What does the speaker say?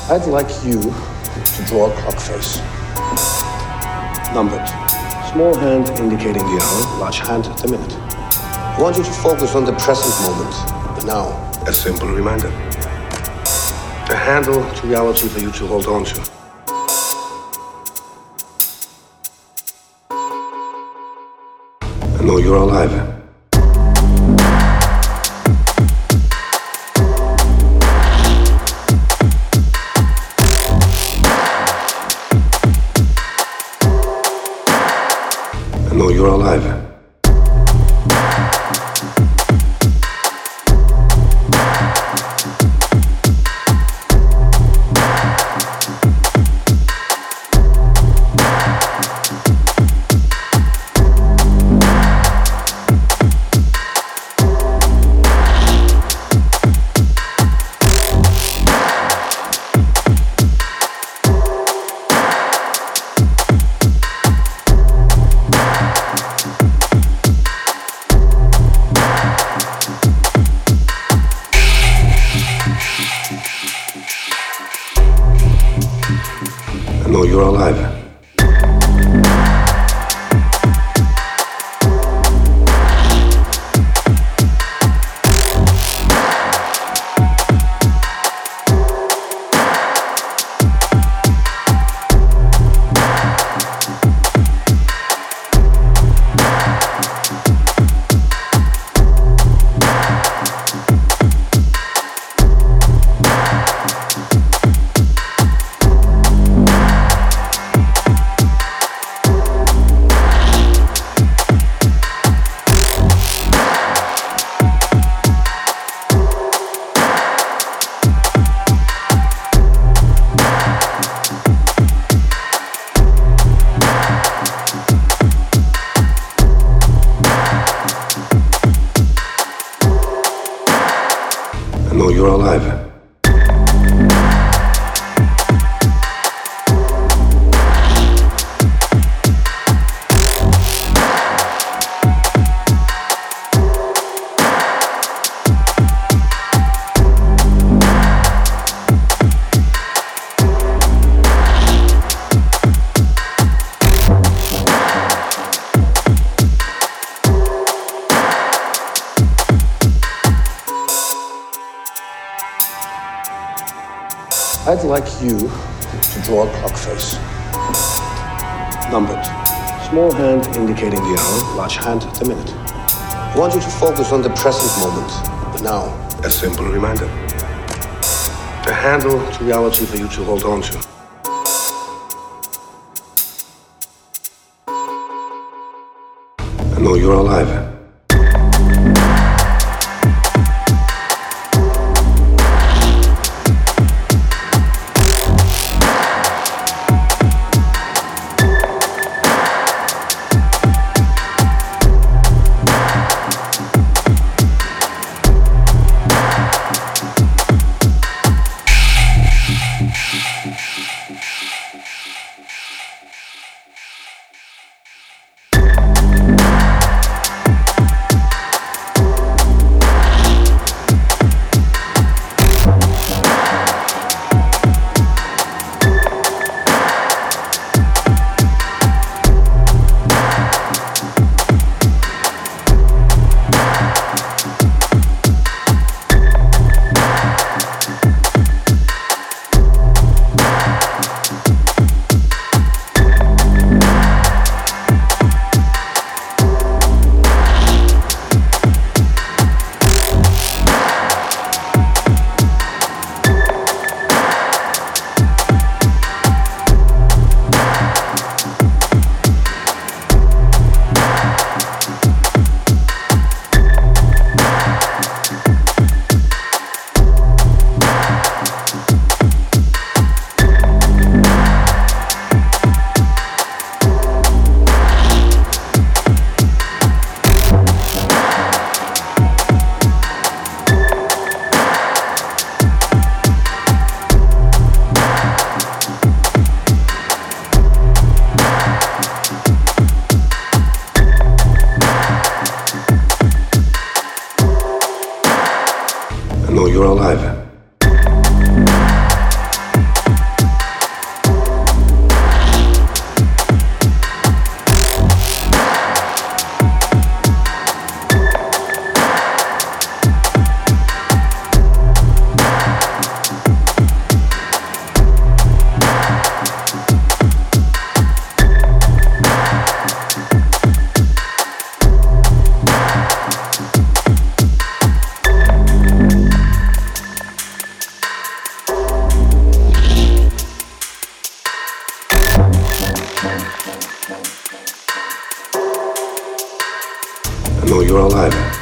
I'd like you to draw a clock face. Numbered. Small hand indicating the hour, large hand the minute. I want you to focus on the present moment, the now. A simple reminder. A handle to reality for you to hold on to. I know you're alive. I know you're alive. I know you're alive. I know you're alive. I'd like you to draw a clock face. Numbered. Small hand indicating the hour, large hand the minute. I want you to focus on the present moment, the now. A simple reminder. A handle to reality for you to hold on to. I know you're alive. I know you're alive. know you're alive.